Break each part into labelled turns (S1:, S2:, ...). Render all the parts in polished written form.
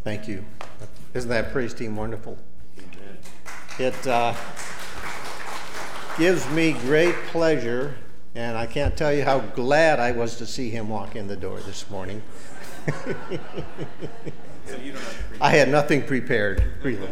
S1: Thank you. Isn't that praise team wonderful?
S2: Amen.
S1: It gives me great pleasure, and I can't tell you how glad I was to see him walk in the door this morning. I had nothing prepared, really.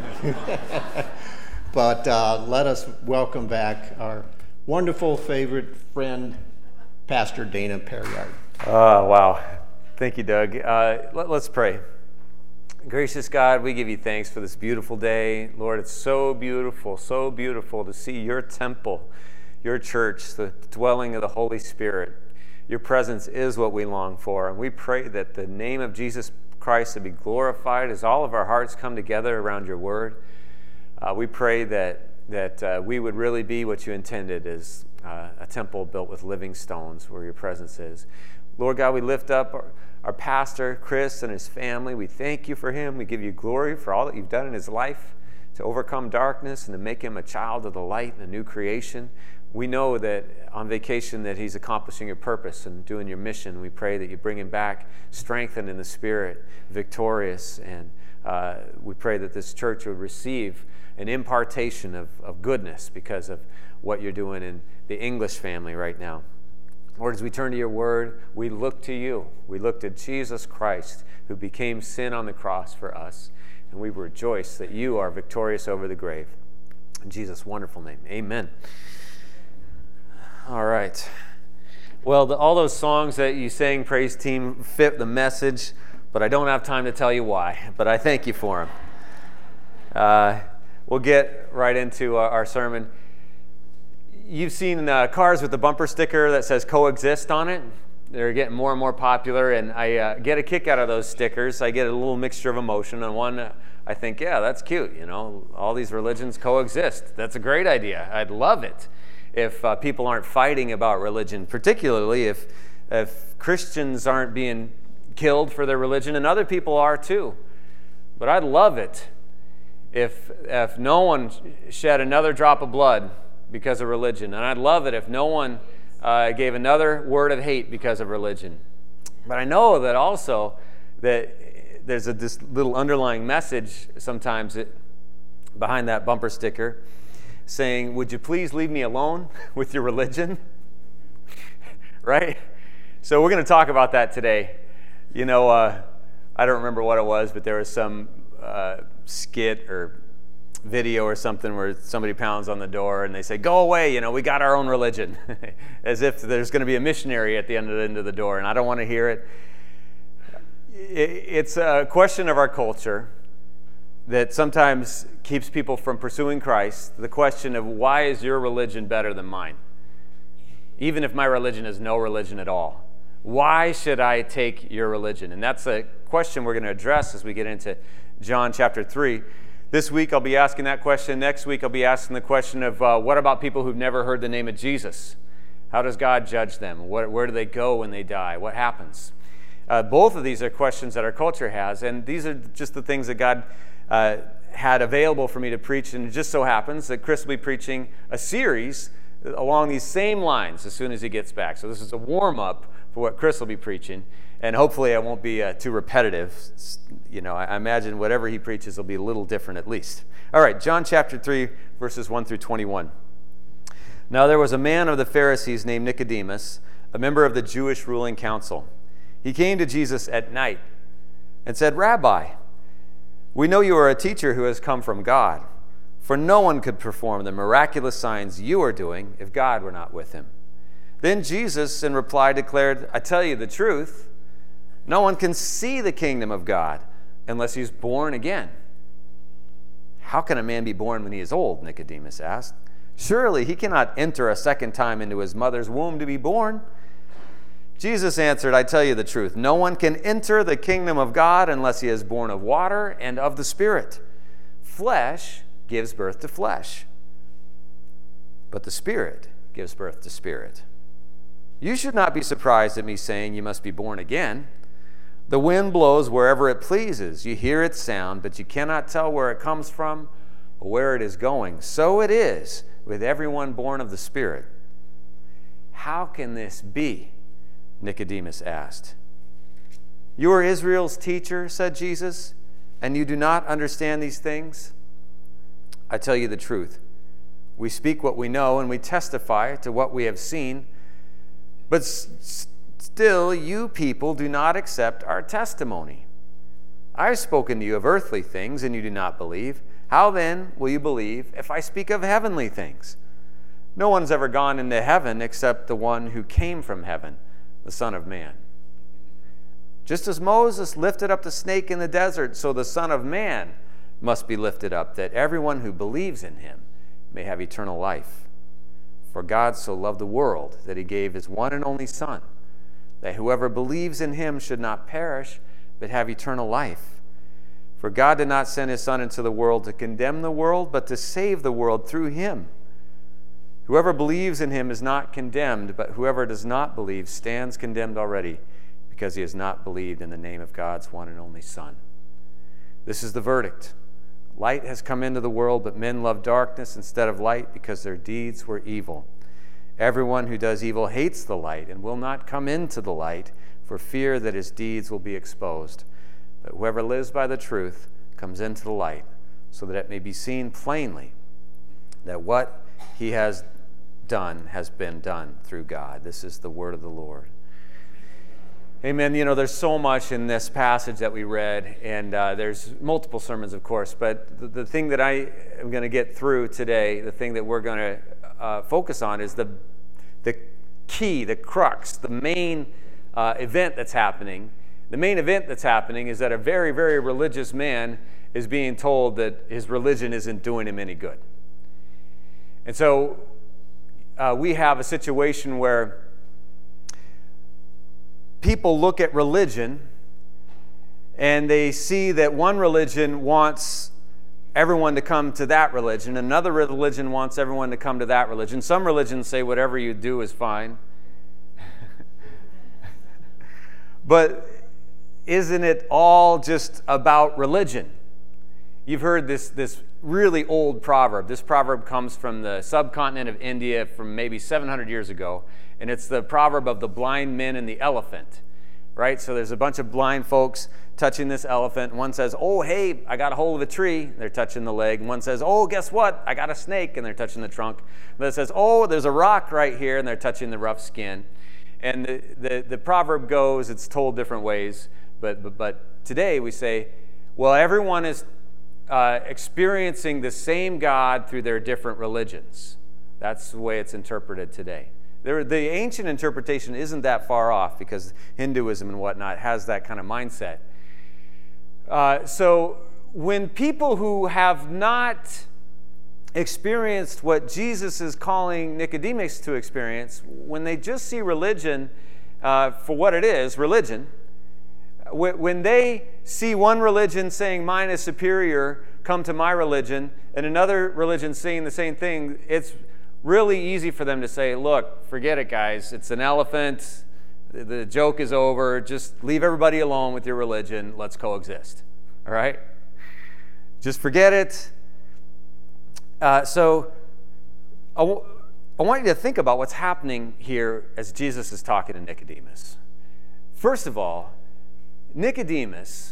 S1: But let us welcome back our wonderful favorite friend, Pastor Dana Perryard.
S2: Oh, wow. Thank you, Doug. Let's pray. Gracious God, we give you thanks for this beautiful day. Lord, it's so beautiful to see your temple, your church, the dwelling of the Holy Spirit. Your presence is what we long for, and we pray that the name of Jesus Christ would be glorified as all of our hearts come together around your word. We pray that we would really be what you intended, as a temple built with living stones where your presence is. Lord God, we lift up our pastor, Chris, and his family. We thank you for him. We give you glory for all that you've done in his life to overcome darkness and to make him a child of the light and a new creation. We know that on vacation that he's accomplishing your purpose and doing your mission. We pray that you bring him back strengthened in the Spirit, victorious, and we pray that this church would receive an impartation of goodness because of what you're doing in the English family right now. Lord, as we turn to your word, we look to you. We look to Jesus Christ, who became sin on the cross for us, and we rejoice that you are victorious over the grave. In Jesus' wonderful name, amen. All right. Well, all those songs that you sang, praise team, fit the message, but I don't have time to tell you why, but I thank you for them. We'll get right into our sermon. You've seen cars with the bumper sticker that says coexist on it. They're getting more and more popular, and I get a kick out of those stickers. I get a little mixture of emotion. On one, I think, yeah, that's cute. You know, all these religions coexist. That's a great idea. I'd love it if people aren't fighting about religion, particularly if Christians aren't being killed for their religion, and other people are too. But I'd love it if no one shed another drop of blood because of religion. And I'd love it if no one gave another word of hate because of religion. But I know that also that there's this little underlying message sometimes behind that bumper sticker saying, would you please leave me alone with your religion? Right? So we're going to talk about that today. You know, I don't remember what it was, but there was some skit or video or something where somebody pounds on the door and they say, go away, you know, we got our own religion. As if there's going to be a missionary at the end of the door, and I don't want to hear it. It's a question of our culture that sometimes keeps people from pursuing Christ. The question of, why is your religion better than mine? Even if my religion is no religion at all. Why should I take your religion? And that's a question we're going to address as we get into John chapter 3. This week I'll be asking that question. Next week I'll be asking the question of what about people who've never heard the name of Jesus? How does God judge them? Where do they go when they die? What happens? Both of these are questions that our culture has, and these are just the things that God had available for me to preach. And it just so happens that Chris will be preaching a series along these same lines as soon as he gets back. So this is a warm-up for what Chris will be preaching. And hopefully I won't be too repetitive. You know, I imagine whatever he preaches will be a little different at least. All right, John chapter 3, verses 1 through 21. Now there was a man of the Pharisees named Nicodemus, a member of the Jewish ruling council. He came to Jesus at night and said, Rabbi, we know you are a teacher who has come from God, for no one could perform the miraculous signs you are doing if God were not with him. Then Jesus, in reply, declared, I tell you the truth, no one can see the kingdom of God unless he's born again. How can a man be born when he is old? Nicodemus asked. Surely he cannot enter a second time into his mother's womb to be born. Jesus answered, I tell you the truth, no one can enter the kingdom of God unless he is born of water and of the Spirit. Flesh gives birth to flesh, but the Spirit gives birth to spirit. You should not be surprised at me saying you must be born again. The wind blows wherever it pleases. You hear its sound, but you cannot tell where it comes from or where it is going. So it is with everyone born of the Spirit. How can this be? Nicodemus asked. You are Israel's teacher, said Jesus. and you do not understand these things? I tell you the truth. We speak what we know, and we testify to what we have seen, but still you people do not accept our testimony. I have spoken to you of earthly things, and you do not believe. How then will you believe if I speak of heavenly things? No one's ever gone into heaven except the one who came from heaven, the Son of Man. Just as Moses lifted up the snake in the desert, so the Son of Man must be lifted up, that everyone who believes in him may have eternal life. For God so loved the world that he gave his one and only Son, that whoever believes in him should not perish, but have eternal life. For God did not send his Son into the world to condemn the world, but to save the world through him. Whoever believes in him is not condemned, but whoever does not believe stands condemned already, because he has not believed in the name of God's one and only Son. This is the verdict. Light has come into the world, but men love darkness instead of light because their deeds were evil. Everyone who does evil hates the light and will not come into the light for fear that his deeds will be exposed. But whoever lives by the truth comes into the light, so that it may be seen plainly that what he has done has been done through God. This is the word of the Lord. Amen. You know, there's so much in this passage that we read, and there's multiple sermons, of course, but the thing that I am going to get through today, the thing that we're going to focus on is the key, the crux, the main event that's happening. The main event that's happening is that a very, very religious man is being told that his religion isn't doing him any good. And so we have a situation where people look at religion and they see that one religion wants everyone to come to that religion, another religion wants everyone to come to that religion. Some religions say whatever you do is fine. But isn't it all just about religion? You've heard this really old proverb. This proverb comes from the subcontinent of India from maybe 700 years ago, and it's the proverb of the blind men and the elephant, right? So there's a bunch of blind folks touching this elephant. One says, oh, hey, I got a hold of a tree. They're touching the leg. And one says, oh, guess what? I got a snake, and they're touching the trunk. Another says, oh, there's a rock right here, and they're touching the rough skin. And the proverb goes, it's told different ways, but today we say, well, everyone is experiencing the same God through their different religions. That's the way it's interpreted today. The ancient interpretation isn't that far off because Hinduism and whatnot has that kind of mindset. So when people who have not experienced what Jesus is calling Nicodemus to experience, when they just see religion for what it is, religion, when they see one religion saying mine is superior, come to my religion, and another religion saying the same thing, it's really easy for them to say, look, forget it, guys. It's an elephant. The joke is over. Just leave everybody alone with your religion. Let's coexist. All right? Just forget it. So I want you to think about what's happening here as Jesus is talking to Nicodemus. First of all, Nicodemus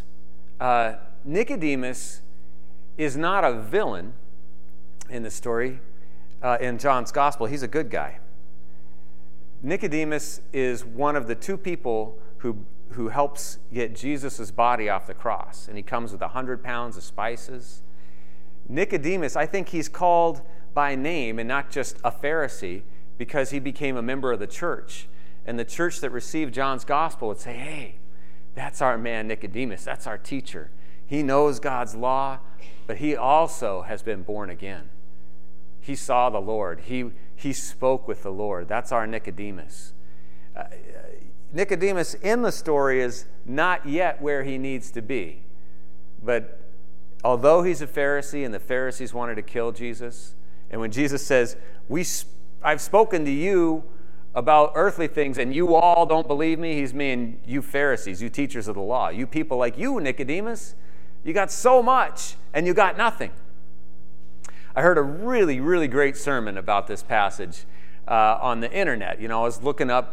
S2: is not a villain in the story. In John's gospel, he's a good guy. Nicodemus is one of the two people who helps get Jesus' body off the cross, and he comes with 100 pounds of spices. Nicodemus, I think he's called by name and not just a Pharisee because he became a member of the church. And the church that received John's gospel would say, hey, that's our man Nicodemus. That's our teacher. He knows God's law, but he also has been born again. He saw the Lord. He spoke with the Lord. That's our Nicodemus. Nicodemus in the story is not yet where he needs to be. But although he's a Pharisee and the Pharisees wanted to kill Jesus, and when Jesus says, I've spoken to you about earthly things and you all don't believe me, he's meaning you Pharisees, you teachers of the law, you people like you, Nicodemus, you got so much and you got nothing. I heard a really, really great sermon about this passage on the internet. You know, I was looking up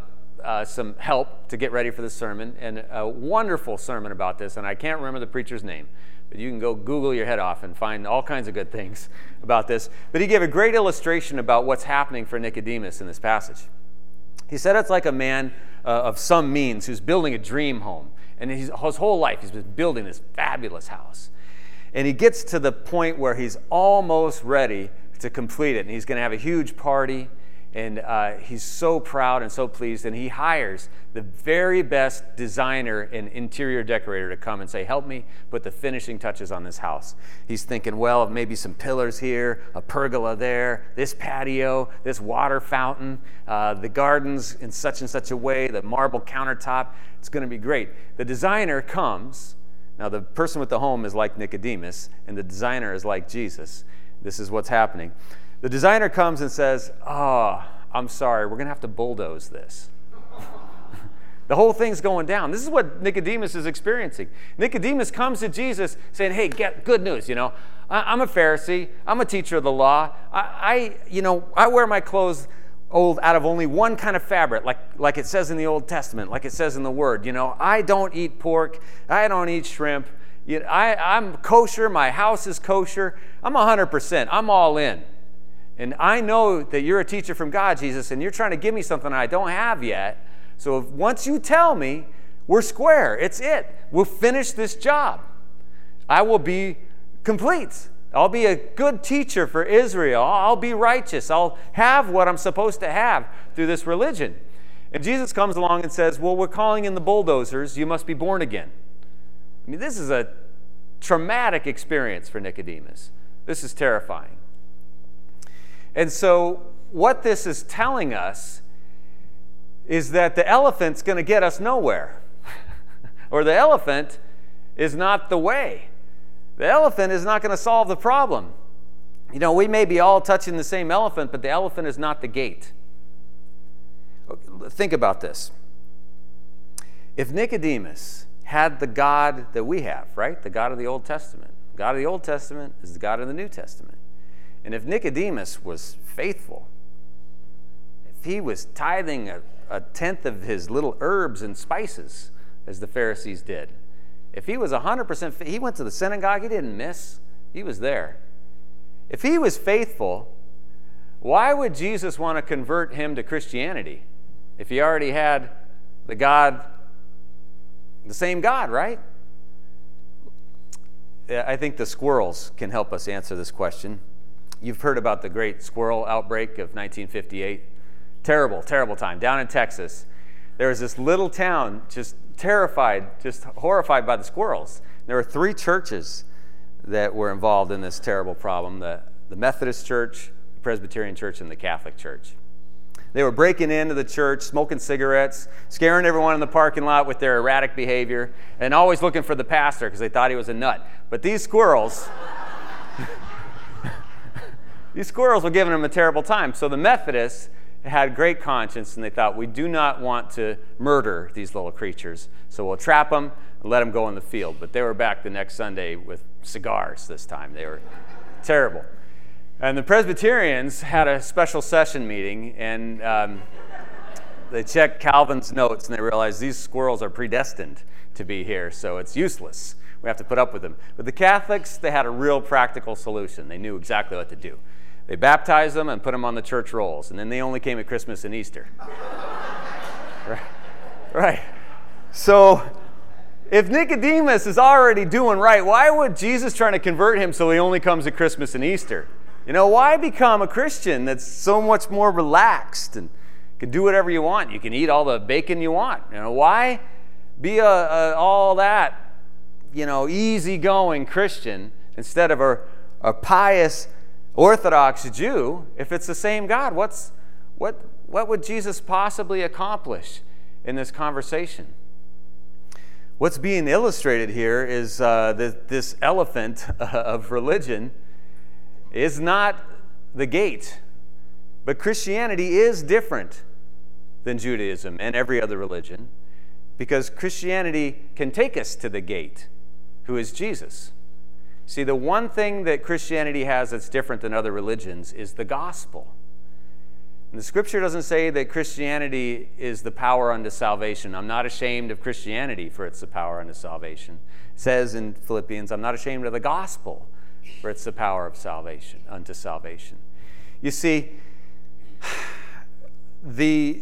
S2: some help to get ready for the sermon, and a wonderful sermon about this, and I can't remember the preacher's name, but you can go Google your head off and find all kinds of good things about this. But he gave a great illustration about what's happening for Nicodemus in this passage. He said it's like a man of some means who's building a dream home, and his whole life he's been building this fabulous house. And he gets to the point where he's almost ready to complete it, and he's going to have a huge party, and he's so proud and so pleased, and he hires the very best designer and interior decorator to come and say, help me put the finishing touches on this house. He's thinking, well, maybe some pillars here, a pergola there, this patio, this water fountain, the gardens in such and such a way, the marble countertop. It's going to be great. The designer comes. Now, the person with the home is like Nicodemus, and the designer is like Jesus. This is what's happening. The designer comes and says, I'm sorry, we're going to have to bulldoze this. The whole thing's going down. This is what Nicodemus is experiencing. Nicodemus comes to Jesus saying, hey, get good news, I'm a Pharisee. I'm a teacher of the law. I wear my clothes old out of only one kind of fabric, like it says in the Old Testament, like it says in the Word. I don't eat pork. I don't eat shrimp. I'm kosher. My house is kosher. I'm 100%. I'm all in. And I know that you're a teacher from God, Jesus, and you're trying to give me something I don't have yet. So once you tell me, we're square. It's it. We'll finish this job. I will be complete. I'll be a good teacher for Israel. I'll be righteous. I'll have what I'm supposed to have through this religion. And Jesus comes along and says, well, we're calling in the bulldozers. You must be born again. I mean, this is a traumatic experience for Nicodemus. This is terrifying. And so what this is telling us is that the elephant's going to get us nowhere. Or the elephant is not the way. The elephant is not going to solve the problem. We may be all touching the same elephant, but the elephant is not the gate. Think about this. If Nicodemus had the God that we have, right? The God of the Old Testament. The God of the Old Testament is the God of the New Testament. And if Nicodemus was faithful, if he was tithing a tenth of his little herbs and spices, as the Pharisees did, if he was 100%, he went to the synagogue, he didn't miss, he was there. If he was faithful, why would Jesus want to convert him to Christianity if he already had the same God, right? I think the squirrels can help us answer this question. You've heard about the great squirrel outbreak of 1958. Terrible, terrible time. Down in Texas, there was this little town just terrified, just horrified by the squirrels. There were 3 churches that were involved in this terrible problem, the Methodist Church, the Presbyterian Church, and the Catholic Church. They were breaking into the church, smoking cigarettes, scaring everyone in the parking lot with their erratic behavior, and always looking for the pastor because they thought he was a nut. But these squirrels... These squirrels were giving them a terrible time. So the Methodists had great conscience, and they thought, we do not want to murder these little creatures, so we'll trap them and let them go in the field. But they were back the next Sunday with cigars this time. They were terrible. And the Presbyterians had a special session meeting, and they checked Calvin's notes, and they realized these squirrels are predestined to be here, so it's useless. We have to put up with them. But the Catholics, they had a real practical solution. They knew exactly what to do. They baptized them and put them on the church rolls, and then they only came at Christmas and Easter. Right. So if Nicodemus is already doing right, why would Jesus try to convert him so he only comes at Christmas and Easter? Why become a Christian that's so much more relaxed and can do whatever you want? You can eat all the bacon you want. Why be all that, easygoing Christian instead of a pious Orthodox Jew if it's the same God? What would Jesus possibly accomplish in this conversation? What's being illustrated here is that this elephant of religion is not the gate, but Christianity is different than Judaism and every other religion, because Christianity can take us to the gate, who is Jesus. See, the one thing that Christianity has that's different than other religions is the gospel. And the Scripture doesn't say that Christianity is the power unto salvation. I'm not ashamed of Christianity, for it's the power unto salvation. It says in Philippians, I'm not ashamed of the gospel, for it's the power of salvation unto salvation. You see, the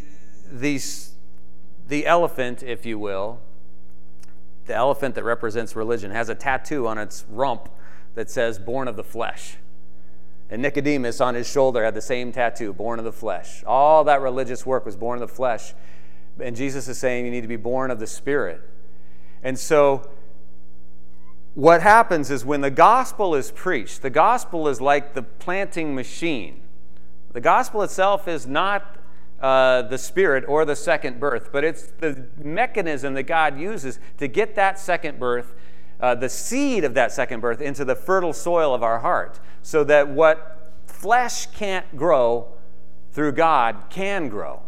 S2: elephant, if you will, the elephant that represents religion, has a tattoo on its rump that says, born of the flesh. And Nicodemus on his shoulder had the same tattoo, born of the flesh. All that religious work was born of the flesh. And Jesus is saying you need to be born of the Spirit. And so what happens is when the gospel is preached, the gospel is like the planting machine. The gospel itself is not the Spirit or the second birth, but it's the mechanism that God uses to get that second birth, the seed of that second birth, into the fertile soil of our heart, so that what flesh can't grow through God can grow.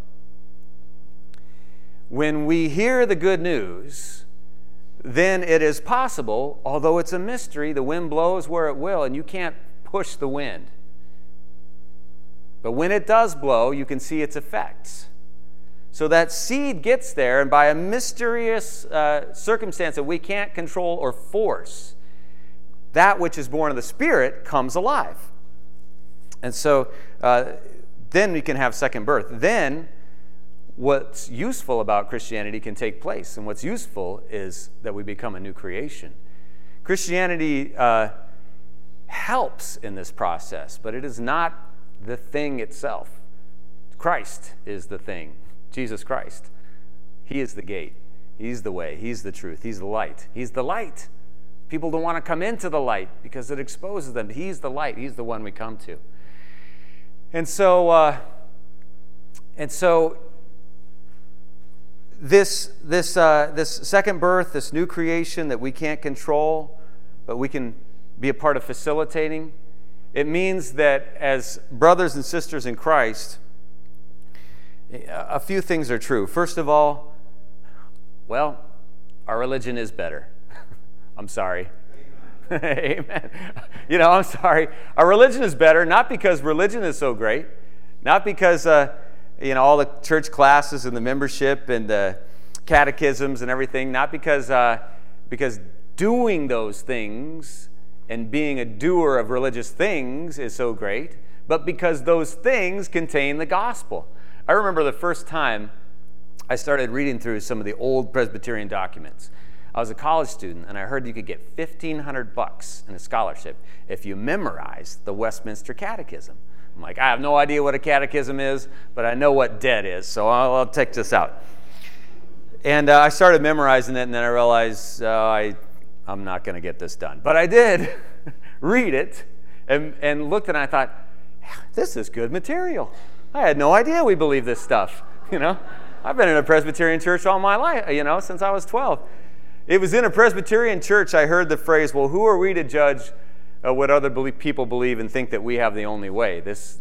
S2: When we hear the good news, then it is possible, although it's a mystery, the wind blows where it will, and you can't push the wind. But when it does blow, you can see its effects. So that seed gets there, and by a mysterious circumstance that we can't control or force, that which is born of the Spirit comes alive. And so then we can have second birth. Then what's useful about Christianity can take place, and what's useful is that we become a new creation. Christianity helps in this process, but it is not the thing itself. Christ is the thing. Jesus Christ. He is the gate. He's the way. He's the truth. He's the light. He's the light. People don't want to come into the light because it exposes them. He's the light. He's the one we come to. And so this second birth, this new creation that we can't control, but we can be a part of facilitating, it means that as brothers and sisters in Christ, a few things are true. First of all, well, our religion is better. I'm sorry. Amen. I'm sorry. Our religion is better, not because religion is so great, not because, all the church classes and the membership and the catechisms and everything, not because doing those things and being a doer of religious things is so great, but because those things contain the gospel. I remember the first time I started reading through some of the old Presbyterian documents. I was a college student, and I heard you could get $1,500 in a scholarship if you memorized the Westminster Catechism. I'm like, I have no idea what a catechism is, but I know what debt is, so I'll check this out. And I started memorizing it, and then I realized I'm not going to get this done. But I did read it and looked at it, and I thought, this is good material. I had no idea we believe this stuff, I've been in a Presbyterian church all my life, since I was 12. It was in a Presbyterian church I heard the phrase, well, who are we to judge what other people believe and think that we have the only way? This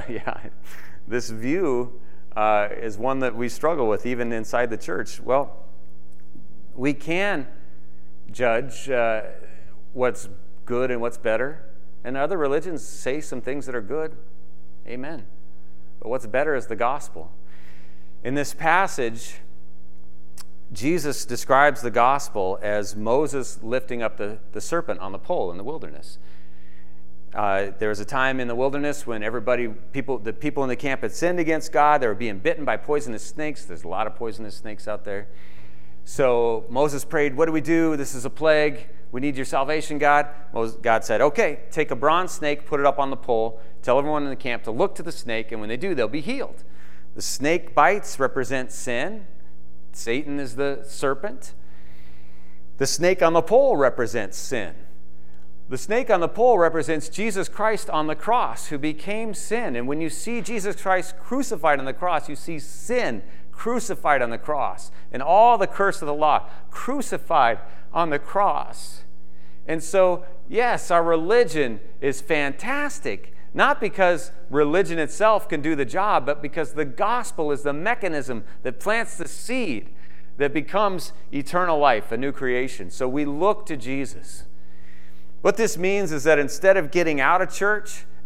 S2: view is one that we struggle with even inside the church. Well, we can judge what's good and what's better, and other religions say some things that are good. Amen. But what's better is the gospel. In this passage, Jesus describes the gospel as Moses lifting up the serpent on the pole in the wilderness. There was a time in the wilderness when the people in the camp had sinned against God. They were being bitten by poisonous snakes. There's a lot of poisonous snakes out there. So Moses prayed, what do we do? This is a plague. We need your salvation, God. God said, okay, take a bronze snake, put it up on the pole, tell everyone in the camp to look to the snake, and when they do, they'll be healed. The snake bites represent sin. Satan is the serpent. The snake on the pole represents sin. The snake on the pole represents Jesus Christ on the cross, who became sin. And when you see Jesus Christ crucified on the cross, you see sin crucified on the cross, and all the curse of the law crucified on the cross. And so, yes, our religion is fantastic, not because religion itself can do the job, but because the gospel is the mechanism that plants the seed that becomes eternal life, a new creation. So we look to Jesus. What this means is that instead of getting out of church,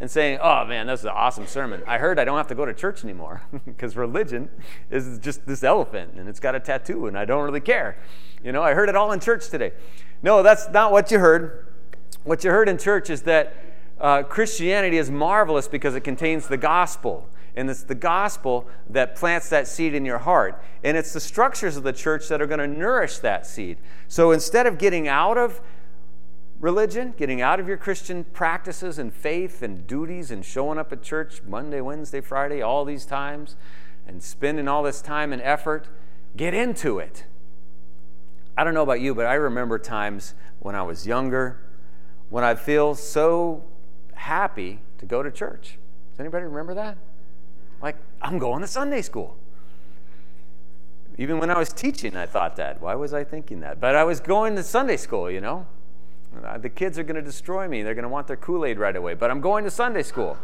S2: and saying, oh man, this is an awesome sermon. I heard I don't have to go to church anymore because religion is just this elephant and it's got a tattoo and I don't really care. I heard it all in church today. No, that's not what you heard. What you heard in church is that Christianity is marvelous because it contains the gospel. And it's the gospel that plants that seed in your heart. And it's the structures of the church that are going to nourish that seed. So instead of getting out of religion, getting out of your Christian practices and faith and duties and showing up at church Monday, Wednesday, Friday, all these times, and spending all this time and effort, get into it. I don't know about you, but I remember times when I was younger when I feel so happy to go to church. Does anybody remember that? Like, I'm going to Sunday school. Even when I was teaching, I thought that. Why was I thinking that? But I was going to Sunday school, The kids are going to destroy me. They're going to want their Kool-Aid right away. But I'm going to Sunday school.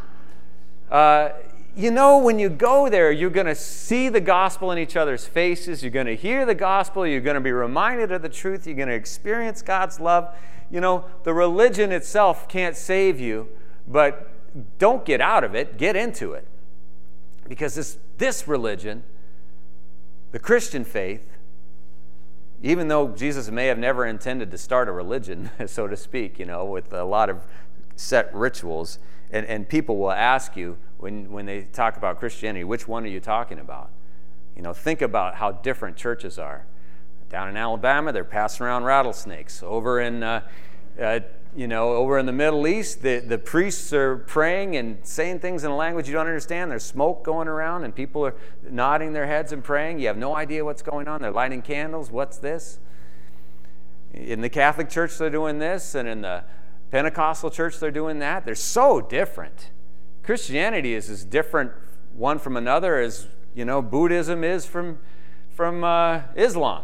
S2: When you go there, you're going to see the gospel in each other's faces. You're going to hear the gospel. You're going to be reminded of the truth. You're going to experience God's love. The religion itself can't save you, but don't get out of it. Get into it. Because this religion, the Christian faith, even though Jesus may have never intended to start a religion, so to speak, with a lot of set rituals, and people will ask you when they talk about Christianity, which one are you talking about? Think about how different churches are. Down in Alabama, they're passing around rattlesnakes. Over in over in the Middle East, the priests are praying and saying things in a language you don't understand. There's smoke going around and people are nodding their heads and praying. You have no idea what's going on. They're lighting candles. What's this? In the Catholic Church, they're doing this, and in the Pentecostal Church, they're doing that. They're so different. Christianity is as different one from another as, Buddhism is from Islam.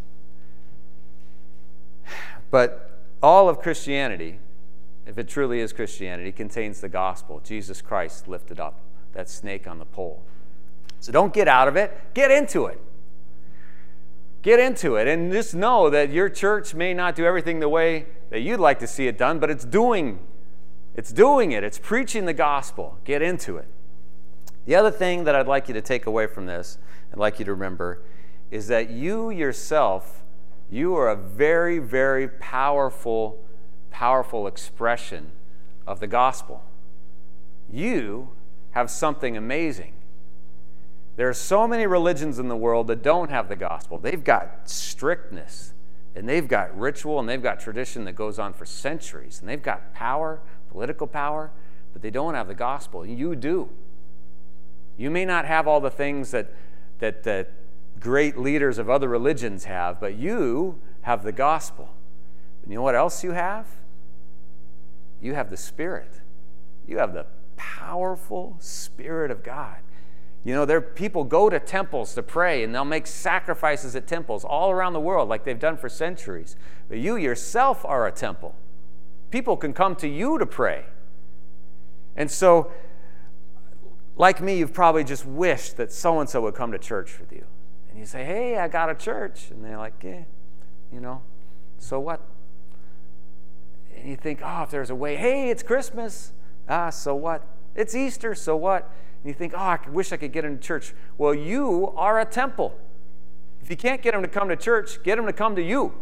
S2: But all of Christianity, if it truly is Christianity, contains the gospel. Jesus Christ lifted up that snake on the pole. So don't get out of it. Get into it. Get into it. And just know that your church may not do everything the way that you'd like to see it done, but it's doing it. It's preaching the gospel. Get into it. The other thing that I'd like you to take away from this, I'd like you to remember, is that you yourself, you are a very, very powerful expression of the gospel. You have something amazing. There are so many religions in the world that don't have the gospel. They've got strictness, and they've got ritual, and they've got tradition that goes on for centuries, and they've got power, political power, but they don't have the gospel. You do. You may not have all the things that great leaders of other religions have, but you have the gospel. And you know what else you have? You have the Spirit. You have the powerful Spirit of God. People go to temples to pray, and they'll make sacrifices at temples all around the world like they've done for centuries. But you yourself are a temple. People can come to you to pray. And so, like me, you've probably just wished that so-and-so would come to church with you. And you say, hey, I got a church. And they're like, yeah, so what? And you think, if there's a way, hey, it's Christmas. So what? It's Easter, so what? And you think, I wish I could get into church. Well, you are a temple. If you can't get them to come to church, get them to come to you.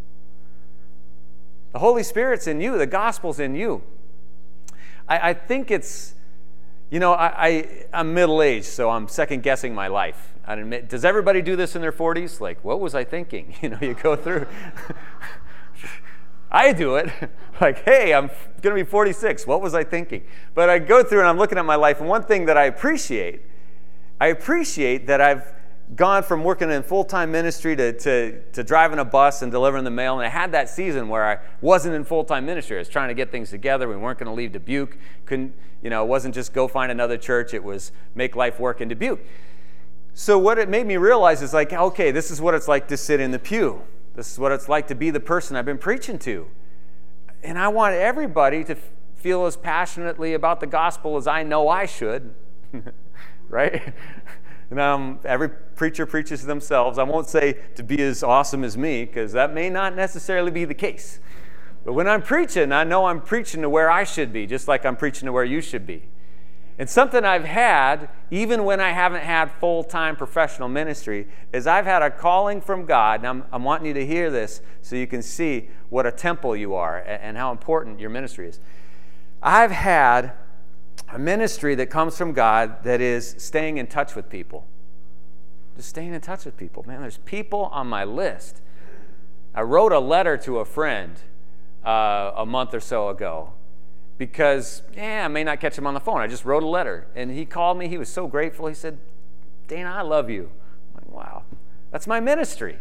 S2: The Holy Spirit's in you. The gospel's in you. I think it's, I'm middle-aged, so I'm second-guessing my life. I admit, does everybody do this in their 40s? Like, what was I thinking? You go through. I do it. Like, hey, I'm going to be 46. What was I thinking? But I go through and I'm looking at my life, and one thing that I appreciate that I've gone from working in full-time ministry to driving a bus and delivering the mail, and I had that season where I wasn't in full-time ministry. I was trying to get things together. We weren't going to leave Dubuque. It wasn't just go find another church. It was make life work in Dubuque. So what it made me realize is like, okay, this is what it's like to sit in the pew. This is what it's like to be the person I've been preaching to. And I want everybody to feel as passionately about the gospel as I know I should, right? And every preacher preaches to themselves. I won't say to be as awesome as me, because that may not necessarily be the case. But when I'm preaching, I know I'm preaching to where I should be, just like I'm preaching to where you should be. And something I've had, even when I haven't had full-time professional ministry, is I've had a calling from God, and I'm wanting you to hear this so you can see what a temple you are and how important your ministry is. I've had a ministry that comes from God that is staying in touch with people. Just staying in touch with people. Man, there's people on my list. I wrote a letter to a friend a month or so ago because, I may not catch him on the phone. I just wrote a letter. And he called me. He was so grateful. He said, Dana, I love you. I'm like, wow, that's my ministry.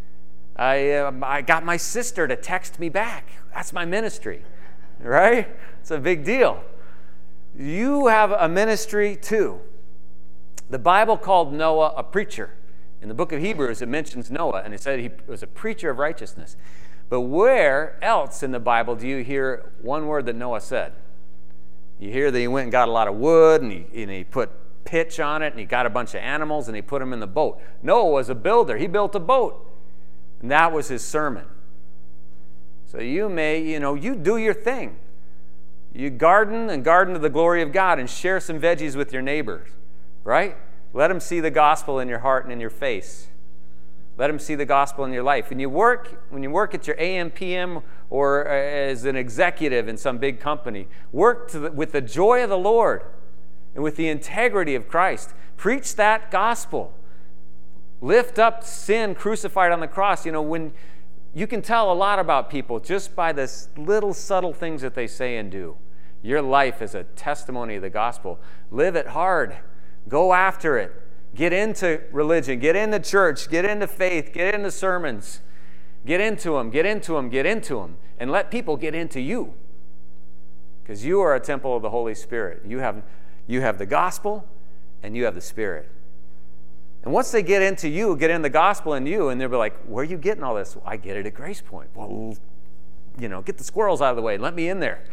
S2: I got my sister to text me back. That's my ministry, right? It's a big deal. You have a ministry too. The Bible called Noah a preacher. In the book of Hebrews, it mentions Noah, and it said he was a preacher of righteousness. But where else in the Bible do you hear one word that Noah said? You hear that he went and got a lot of wood, and he put pitch on it, and he got a bunch of animals, and he put them in the boat. Noah was a builder. He built a boat. And that was his sermon. So you do your thing. You garden to the glory of God and share some veggies with your neighbors, right? Let them see the gospel in your heart and in your face. Let them see the gospel in your life. When you work at your AM, PM, or as an executive in some big company, work with the joy of the Lord and with the integrity of Christ. Preach that gospel. Lift up sin crucified on the cross. When you can tell a lot about people just by the little subtle things that they say and do. Your life is a testimony of the gospel. Live it hard. Go after it. Get into religion. Get into church. Get into faith. Get into sermons. Get into them. Get into them. Get into them. And let people get into you. Because you are a temple of the Holy Spirit. You have the gospel and you have the Spirit. And once they get into you, get in the gospel in you, and they'll be like, where are you getting all this? Well, I get it at Grace Point. Well, get the squirrels out of the way. Let me in there.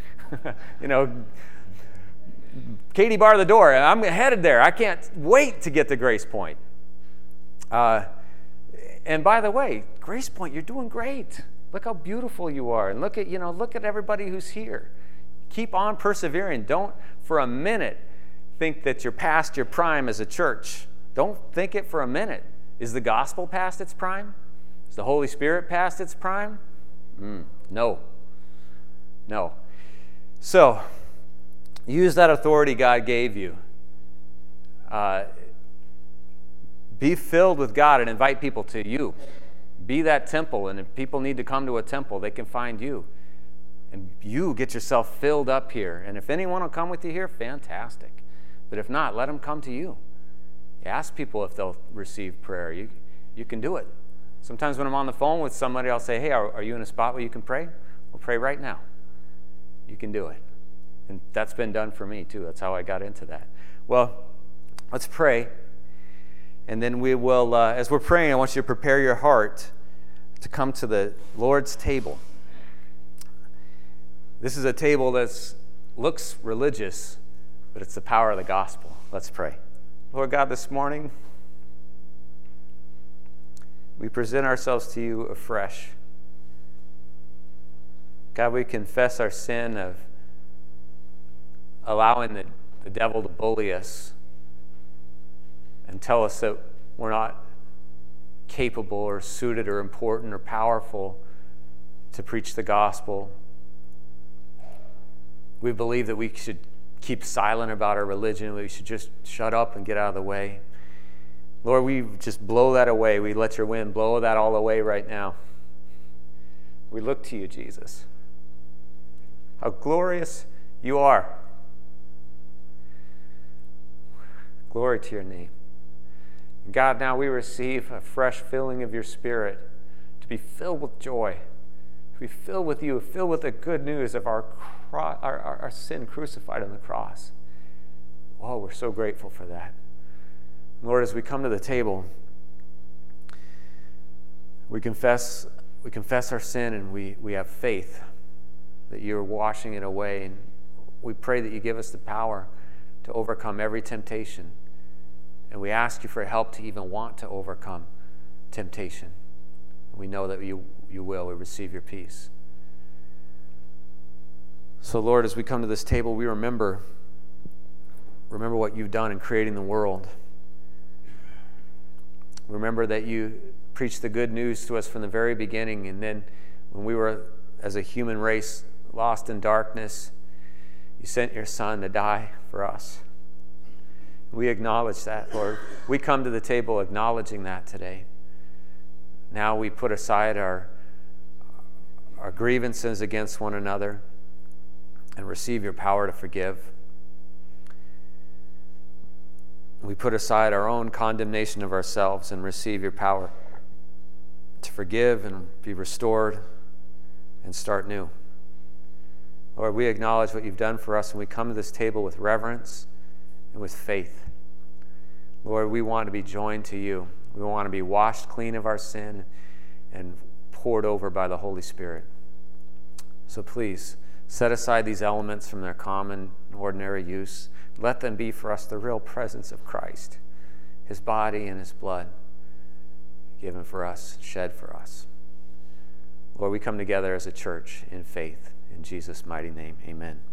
S2: Katie, bar the door. I'm headed there. I can't wait to get to Grace Point. And by the way, Grace Point, you're doing great. Look how beautiful you are. And look at everybody who's here. Keep on persevering. Don't for a minute think that you're past your prime as a church. Don't think it for a minute. Is the gospel past its prime? Is the Holy Spirit past its prime? No. So, use that authority God gave you. Be filled with God and invite people to you. Be that temple, and if people need to come to a temple, they can find you. And you get yourself filled up here. And if anyone will come with you here, fantastic. But if not, let them come to you. Ask people if they'll receive prayer. You can do it. Sometimes when I'm on the phone with somebody, I'll say, hey, are you in a spot where you can pray? We'll pray right now. You can do it. And that's been done for me, too. That's how I got into that. Well, let's pray. And then we will, as we're praying, I want you to prepare your heart to come to the Lord's table. This is a table that looks religious, but it's the power of the gospel. Let's pray. Lord God, this morning, we present ourselves to you afresh. God, we confess our sin of allowing the devil to bully us and tell us that we're not capable or suited or important or powerful to preach the gospel. We believe that we should keep silent about our religion. We should just shut up and get out of the way. Lord, we just blow that away. We let your wind blow that all away right now. We look to you, Jesus. How glorious you are. Glory to your name. God, now we receive a fresh filling of your Spirit to be filled with joy, to be filled with you, filled with the good news of our sin crucified on the cross. Oh, we're so grateful for that. Lord, as we come to the table, we confess our sin, and we have faith that you're washing it away. And we pray that you give us the power to overcome every temptation. And we ask you for help to even want to overcome temptation. We know that you will. We receive your peace. So, Lord, as we come to this table, we remember what you've done in creating the world. Remember that you preached the good news to us from the very beginning, and then when we were, as a human race, lost in darkness, you sent your Son to die for us. We acknowledge that, Lord. We come to the table acknowledging that today. Now we put aside our grievances against one another and receive your power to forgive. We put aside our own condemnation of ourselves and receive your power to forgive and be restored and start new. Lord, we acknowledge what you've done for us, and we come to this table with reverence and with faith. Lord, we want to be joined to you. We want to be washed clean of our sin and poured over by the Holy Spirit. So please, set aside these elements from their common and ordinary use. Let them be for us the real presence of Christ, his body and his blood given for us, shed for us. Lord, we come together as a church in faith. In Jesus' mighty name, amen.